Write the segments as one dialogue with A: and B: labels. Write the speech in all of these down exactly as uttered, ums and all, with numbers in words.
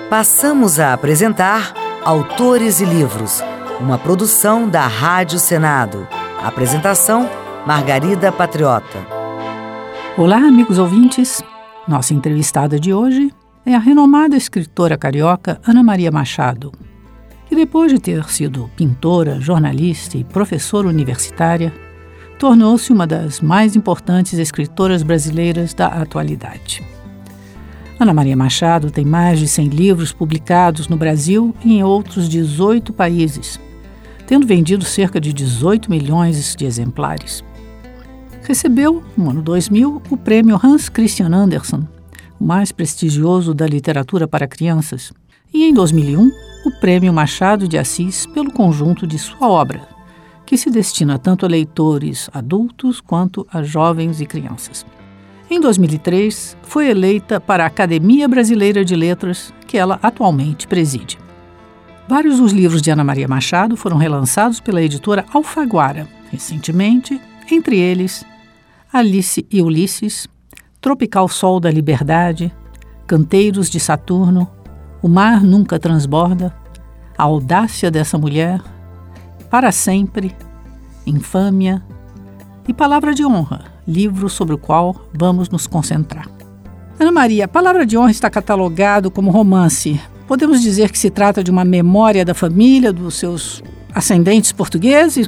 A: Passamos a apresentar Autores e Livros, uma produção da Rádio Senado. Apresentação, Margarida Patriota.
B: Olá, amigos ouvintes. Nossa entrevistada de hoje é a renomada escritora carioca Ana Maria Machado, que depois de ter sido pintora, jornalista e professora universitária, tornou-se uma das mais importantes escritoras brasileiras da atualidade. Ana Maria Machado tem mais de cem livros publicados no Brasil e em outros dezoito países, tendo vendido cerca de dezoito milhões de exemplares. Recebeu, no ano dois mil, o prêmio Hans Christian Andersen, o mais prestigioso da literatura para crianças, e em dois mil e um, o prêmio Machado de Assis pelo conjunto de sua obra, que se destina tanto a leitores adultos quanto a jovens e crianças. Em dois mil e três, foi eleita para a Academia Brasileira de Letras, que ela atualmente preside. Vários dos livros de Ana Maria Machado foram relançados pela editora Alfaguara, recentemente, entre eles Alice e Ulisses, Tropical Sol da Liberdade, Canteiros de Saturno, O Mar Nunca Transborda, A Audácia dessa Mulher, Para Sempre, Infâmia e Palavra de Honra, livro sobre o qual vamos nos concentrar. Ana Maria, Palavra de Honra está catalogado como romance. Podemos dizer que se trata de uma memória da família, dos seus ascendentes portugueses?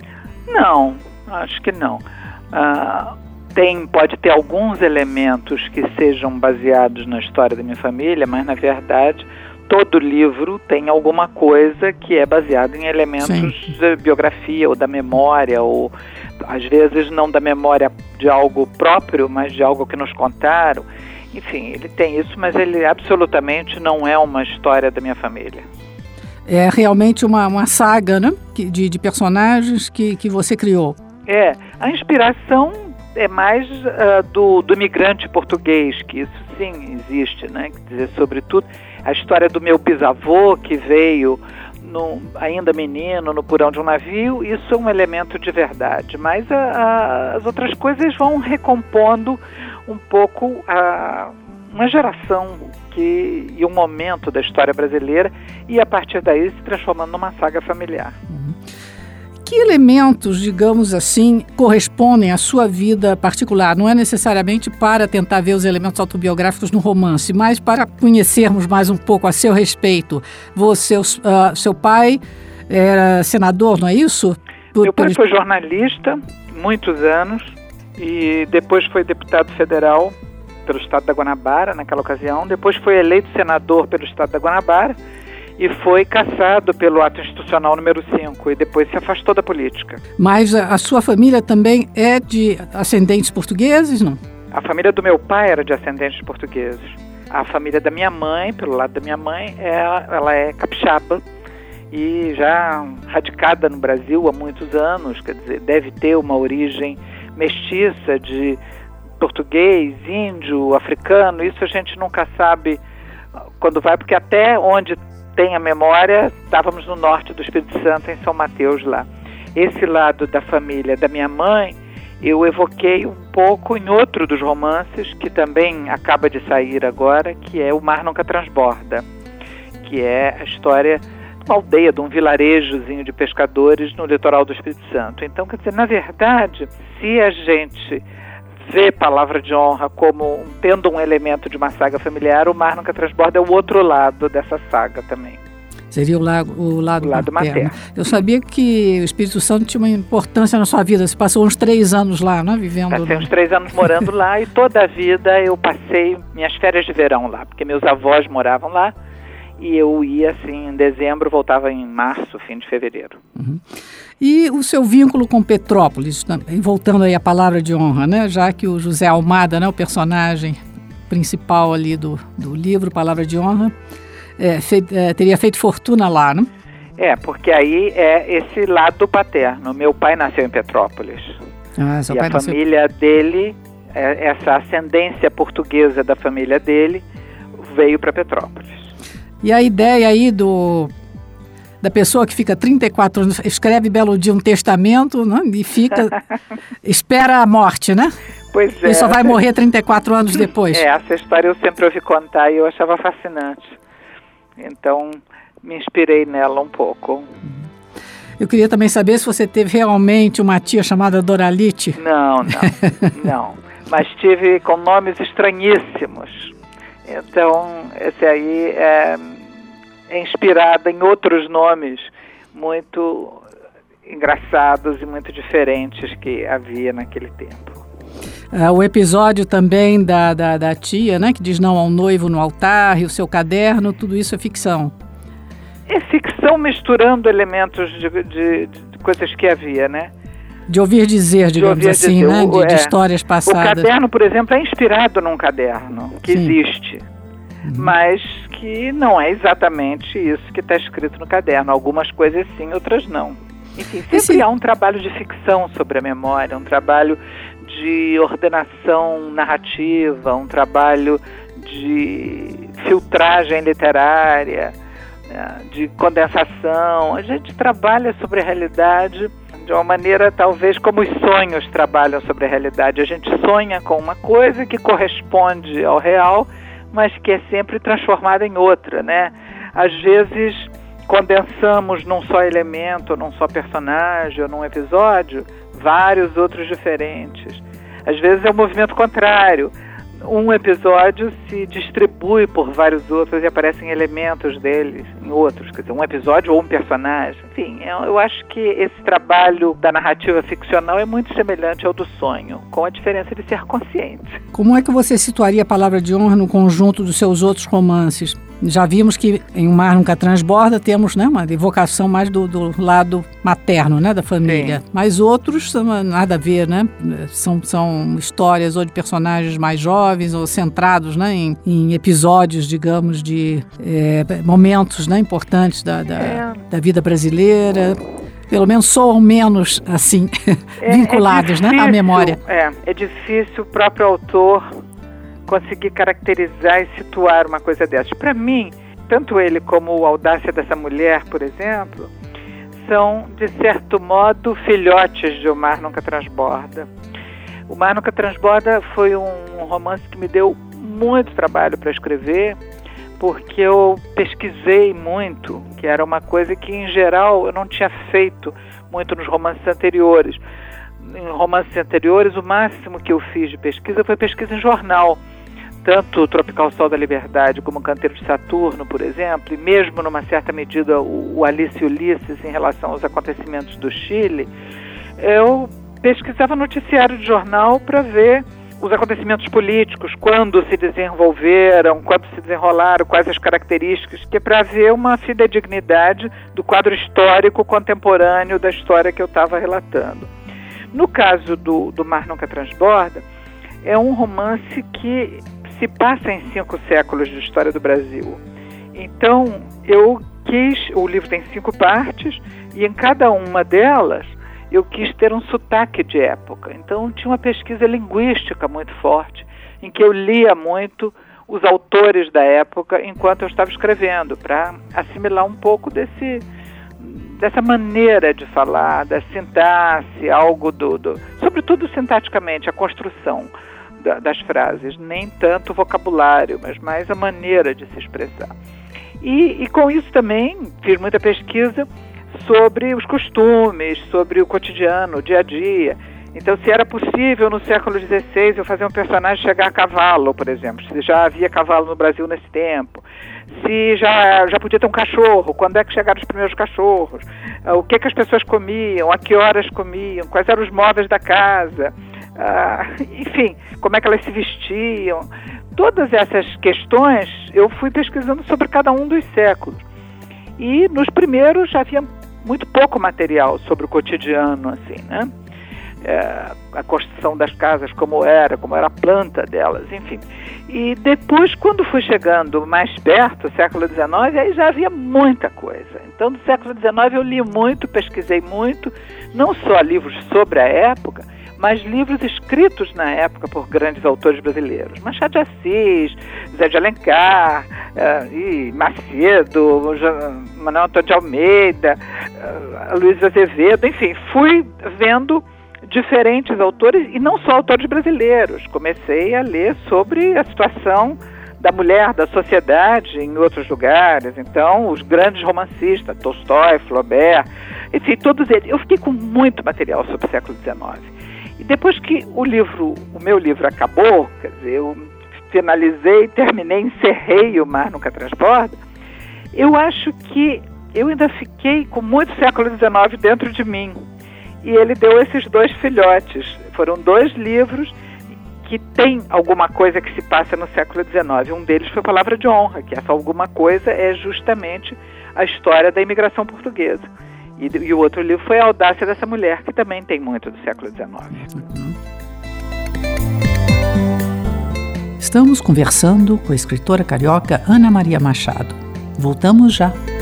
C: Não, acho que não. Uh, tem, pode ter alguns elementos que sejam baseados na história da minha família, mas, na verdade, todo livro tem alguma coisa que é baseado em elementos Sim. da biografia ou da memória, ou às vezes não da memória de algo próprio, mas de algo que nos contaram. Enfim, ele tem isso, mas ele absolutamente não é uma história da minha família.
B: É realmente uma, uma saga, né? de, de personagens que, que você criou.
C: É, a inspiração é mais uh, do, do imigrante português, que isso sim existe, né? Quer dizer, sobretudo a história do meu bisavô, que veio no, ainda menino, no porão de um navio. Isso é um elemento de verdade, mas a, a, as outras coisas vão recompondo um pouco a, uma geração que, e um momento da história brasileira, e a partir daí se transformando numa saga familiar.
B: Uhum. Que elementos, digamos assim, correspondem à sua vida particular? Não é necessariamente para tentar ver os elementos autobiográficos no romance, mas para conhecermos mais um pouco a seu respeito. Você, uh, seu pai era senador, não é isso?
C: Por, Meu pai por... foi jornalista, muitos anos, e depois foi deputado federal pelo estado da Guanabara, naquela ocasião. Depois foi eleito senador pelo estado da Guanabara, e foi cassado pelo ato institucional número cinco, e depois se afastou da política.
B: Mas a, a sua família também é de ascendentes portugueses, não?
C: A família do meu pai era de ascendentes portugueses. A família da minha mãe, pelo lado da minha mãe, é, ela é capixaba e já radicada no Brasil há muitos anos, quer dizer, deve ter uma origem mestiça de português, índio, africano. Isso a gente nunca sabe quando vai, porque até onde tem a memória, estávamos no norte do Espírito Santo, em São Mateus, lá. Esse lado da família da minha mãe, eu evoquei um pouco em outro dos romances, que também acaba de sair agora, que é O Mar Nunca Transborda, que é a história de uma aldeia, de um vilarejozinho de pescadores no litoral do Espírito Santo. Então, quer dizer, na verdade, se a gente vê Palavra de Honra como tendo um elemento de uma saga familiar, O Mar Nunca Transborda é o outro lado dessa saga também.
B: Seria o, lago, o lado,
C: o lado materno.
B: materno. Eu sabia que o Espírito Santo tinha uma importância na sua vida. Você passou uns três anos lá, né? Vivendo...
C: Passei uns três anos morando lá, e toda a vida eu passei minhas férias de verão lá, porque meus avós moravam lá, e eu ia assim em dezembro, voltava em março, fim de fevereiro.
B: Uhum. E o seu vínculo com Petrópolis, voltando aí à Palavra de Honra, né? Já que o José Almada, né, o personagem principal ali do, do livro Palavra de Honra, é, fei, é, teria feito fortuna lá, né?
C: É, porque aí é esse lado paterno. Meu pai nasceu em Petrópolis.
B: Ah, seu
C: e
B: pai
C: a
B: nasceu...
C: família dele, é, essa ascendência portuguesa da família dele, veio para Petrópolis.
B: E a ideia aí do, da pessoa que fica trinta e quatro anos, escreve belo dia um testamento, né, e fica, espera a morte, né?
C: Pois é.
B: E só vai morrer trinta e quatro anos depois.
C: É, essa história eu sempre ouvi contar e eu achava fascinante. Então, me inspirei nela um pouco.
B: Eu queria também saber se você teve realmente uma tia chamada Doralite.
C: Não, não, não. Mas tive com nomes estranhíssimos. Então, esse aí é, é inspirada em outros nomes muito engraçados e muito diferentes que havia naquele tempo.
B: Uh, o episódio também da, da, da tia, né, que diz não ao noivo no altar, e o seu caderno, tudo isso é ficção.
C: É ficção misturando elementos de, de, de coisas que havia, né?
B: De ouvir dizer, digamos
C: de ouvir
B: assim,
C: dizer.
B: né?
C: O,
B: de, de
C: é,
B: histórias passadas.
C: O caderno, por exemplo, é inspirado num caderno que Sim. existe, uhum. mas que não é exatamente isso que está escrito no caderno. Algumas coisas sim, outras não. Enfim, sempre Esse... há um trabalho de ficção sobre a memória, um trabalho de ordenação narrativa, um trabalho de filtragem literária, né, de condensação. A gente trabalha sobre a realidade de uma maneira talvez como os sonhos trabalham sobre a realidade. A gente sonha com uma coisa que corresponde ao real, mas que é sempre transformada em outra, né? Às vezes condensamos num só elemento, num só personagem ou num episódio, vários outros diferentes. Às vezes é o movimento contrário. Um episódio se distribui por vários outros e aparecem elementos deles em outros. Quer dizer, um episódio ou um personagem. Enfim, eu, eu acho que esse trabalho da narrativa ficcional é muito semelhante ao do sonho, com a diferença de ser consciente.
B: Como é que você situaria a Palavra de Honra no conjunto dos seus outros romances? Já vimos que em O Mar Nunca Transborda temos, né, uma evocação mais do, do lado materno, né, da família. Sim. Mas outros, nada a ver, né? São, são histórias ou de personagens mais jovens ou centrados, né, em, em episódios, digamos, de é, momentos, né, importantes da, da, é. da vida brasileira. Pelo menos soam menos, assim, é, vinculados, é difícil, né, à memória.
C: É, é difícil o próprio autor conseguir caracterizar e situar uma coisa dessas. Para mim, tanto ele como o Audácia dessa Mulher, por exemplo, são, de certo modo, filhotes de O Mar Nunca Transborda. O Mar Nunca Transborda foi um romance que me deu muito trabalho para escrever, porque eu pesquisei muito, que era uma coisa que, em geral, eu não tinha feito muito nos romances anteriores. Em romances anteriores, o máximo que eu fiz de pesquisa foi pesquisa em jornal. Tanto o Tropical Sol da Liberdade como o Canteiro de Saturno, por exemplo, e mesmo, numa certa medida, o, o Alice e Ulisses em relação aos acontecimentos do Chile, eu pesquisava noticiário de jornal para ver os acontecimentos políticos, quando se desenvolveram, quando se desenrolaram, quais as características, que é para ver uma fidedignidade do quadro histórico contemporâneo da história que eu estava relatando. No caso do, do Mar Nunca Transborda, é um romance que se passa em cinco séculos de história do Brasil. Então, eu quis, o livro tem cinco partes, e em cada uma delas eu quis ter um sotaque de época. Então, tinha uma pesquisa linguística muito forte, em que eu lia muito os autores da época enquanto eu estava escrevendo, para assimilar um pouco desse, dessa maneira de falar, da sintaxe, algo do, do sobretudo sintaticamente, a construção das frases, nem tanto o vocabulário, mas mais a maneira de se expressar. E, e com isso também fiz muita pesquisa sobre os costumes, sobre o cotidiano, o dia a dia. Então, se era possível no século dezesseis eu fazer um personagem chegar a cavalo, por exemplo, se já havia cavalo no Brasil nesse tempo, se já, já podia ter um cachorro, quando é que chegaram os primeiros cachorros, o que, que as pessoas comiam, a que horas comiam, quais eram os móveis da casa, Uh, enfim, como é que elas se vestiam. Todas essas questões eu fui pesquisando sobre cada um dos séculos. E nos primeiros já havia muito pouco material sobre o cotidiano, assim, né? É, a construção das casas, como era, como era a planta delas, enfim. E depois, quando fui chegando mais perto, século dezenove, aí já havia muita coisa. Então, do século dezenove eu li muito, pesquisei muito, não só livros sobre a época, mas livros escritos na época por grandes autores brasileiros. Machado de Assis, Zé de Alencar, uh, e Macedo, Manuel Antônio de Almeida, uh, Luiz Azevedo, enfim, fui vendo diferentes autores, e não só autores brasileiros. Comecei a ler sobre a situação da mulher, da sociedade em outros lugares. Então, os grandes romancistas, Tolstói, Flaubert, enfim, todos eles. Eu fiquei com muito material sobre o século dezenove. E depois que o livro, o meu livro acabou, quer dizer, eu finalizei, terminei, encerrei o Mar Nunca Transborda, eu acho que eu ainda fiquei com muito século dezenove dentro de mim. E ele deu esses dois filhotes. Foram dois livros que tem alguma coisa que se passa no século dezenove. Um deles foi Palavra de Honra, que essa alguma coisa é justamente a história da imigração portuguesa. E, e o outro livro foi A Audácia dessa Mulher, que também tem muito do século dezenove.
B: Uhum. Estamos conversando com a escritora carioca Ana Maria Machado. Voltamos já.